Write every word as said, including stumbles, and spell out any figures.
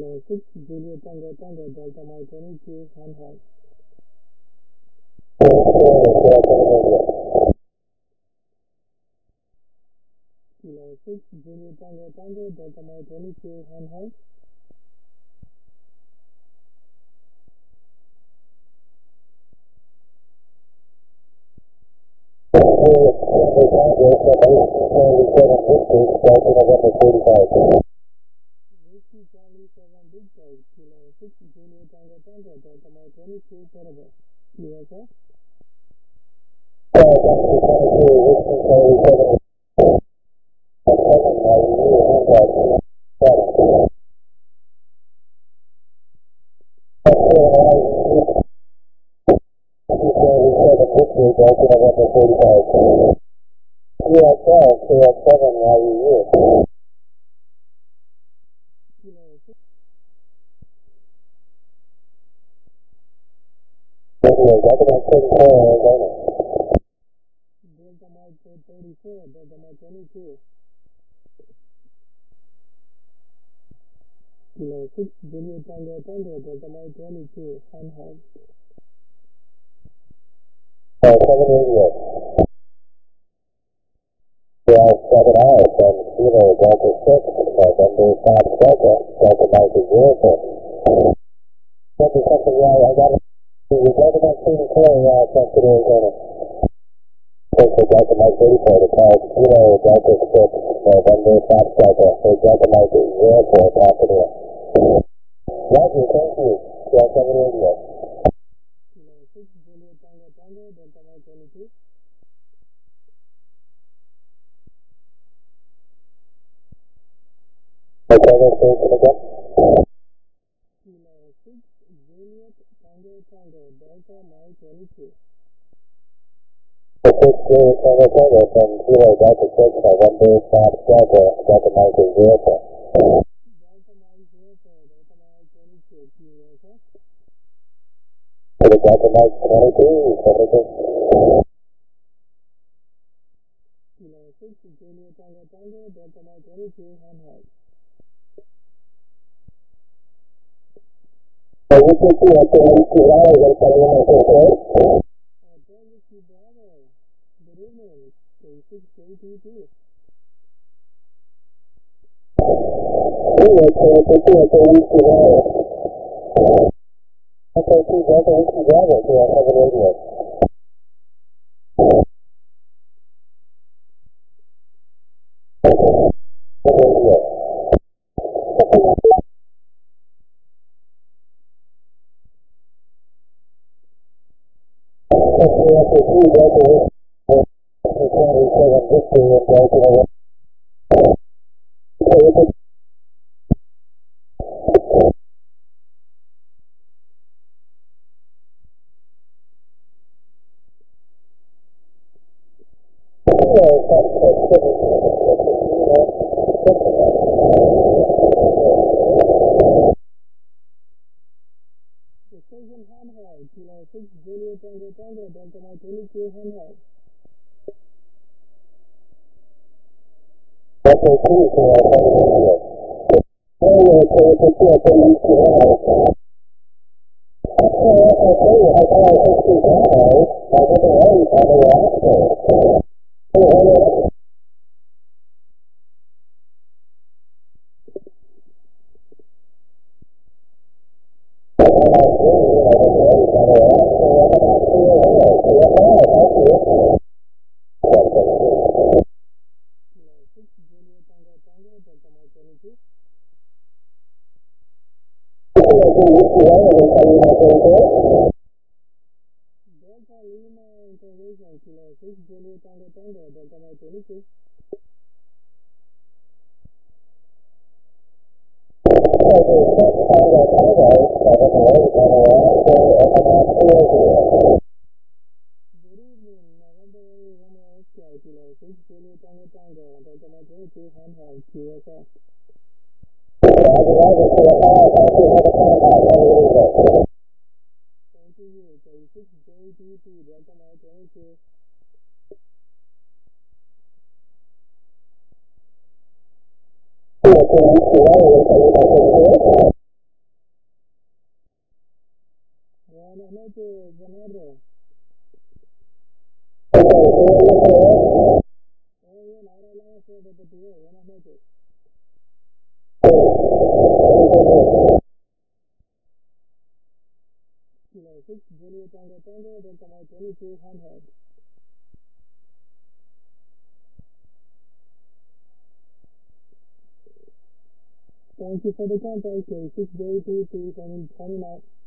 Kilo six, Juliet Tango Tango, Delta Mike twenty-two, handheld. Kilo six, Juliet Tango Tango, Delta Mike twenty-two, handheld. Whiskey Charlie seven Big Dog, Kilo six, Juliet Tango Tango, Delta Mike twenty-two, portable. U S A? Kilo six. Delta Mike thirty-four, Delta Mike twenty-two. Kilo six, Juliet Tango Tango, Delta Mike twenty-two, handheld. Kilo six, Juliet Tango Tango, Delta Mike twenty-two. Kilo six, Juliet Tango Tango, Delta Mike twenty-two. Delta Mike zero four, Delta Mike twenty-two, U S A? Kilo six, Juliet Tango Tango, Delta Mike twenty-two, handheld. Hotel Whiskey Bravo. Good evening. K six J T two. Precision handheld, Kilo six, Juliet Tango Tango, Delta Mike twenty-two, handheld. Kilo six, Juliet Tango Tango, Delta Mike twenty-two. Delta Lima Information, Kilo six, Juliet Tango Tango, Delta Mike twenty-two. Good evening, November Romeo Oscar, Kilo six, Juliet Tango Tango, Delta Mike twenty-two, handheld, Q S A. Thank you, K six J T T, Delta Mike twenty-two. noches, Bernardo. Muy bien, ahora hablamos de portugués. Buenas noches. Kilo six, Juliet Tango Tango, Delta Mike twenty-two, handheld. Thank you for the contact, six J two two seven two nine.